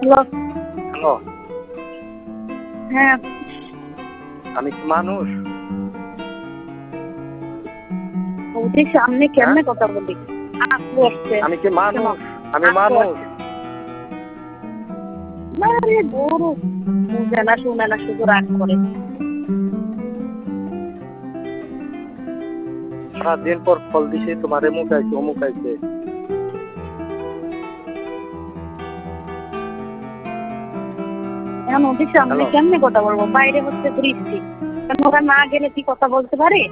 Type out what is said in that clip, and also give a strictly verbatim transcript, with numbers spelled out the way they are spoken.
Hello. Hello. হ্যাঁ। আমি কি মানুষ? ওদের সামনে হ্যাঁ? কেমনে কথা বলি? আপু আসছে। আমি কি মানুষ? শোনো, আমি আপু মানুষ। আসছে। আরে ধুরু, বুঝে না শুনে না শুধু রাগ করে। সারাদিন পর ফল দিছি তোমার এমুক আইছে অমুক আইছে। এখন ওদের সামনে হ্যালো। কেমনে কথা বলবো? বাইরে হচ্ছে বৃষ্টি। এখন ওরা না গেলে কি কথা বলতে পারে?